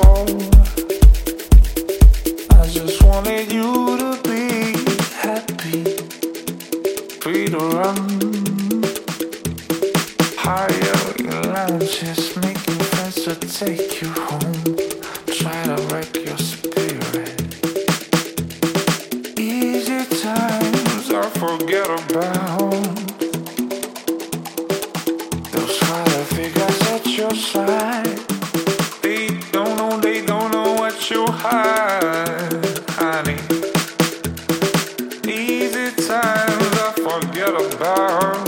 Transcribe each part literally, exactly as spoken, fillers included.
before. I just wanted you to be happy, free to run higher in lounges, making friends to take you home, try to wreck your spirit. Easy times I forget about. Those father figures at your side, they don't know, they don't know what you hide, honey. Easy times I forget about.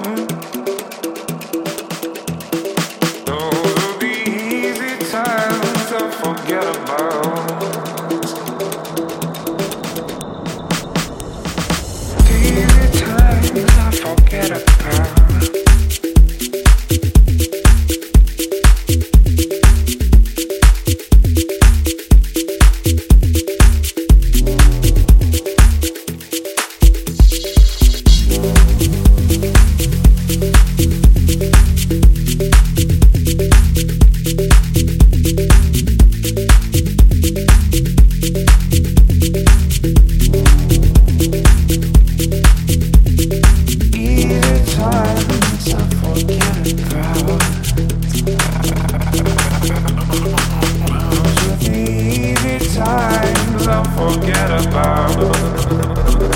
Those are the easy times I forget about. The easy times I forget about. Forget about.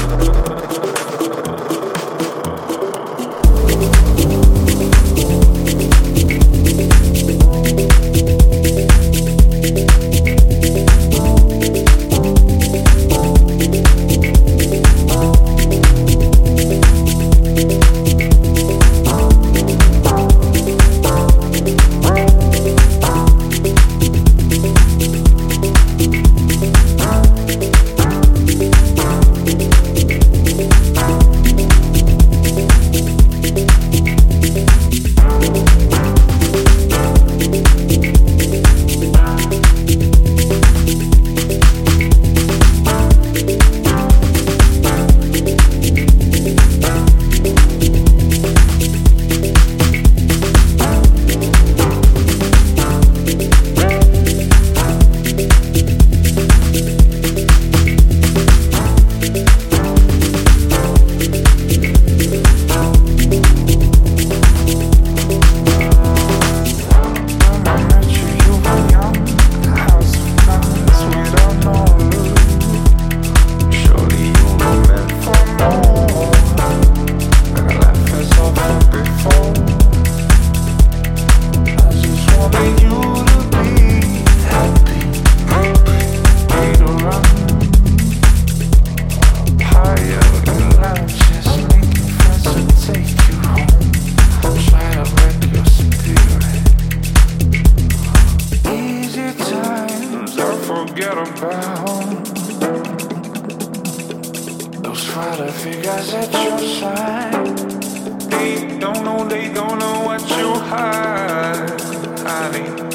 Forget about those father figures at your side. They don't know, they don't know what you hide, honey.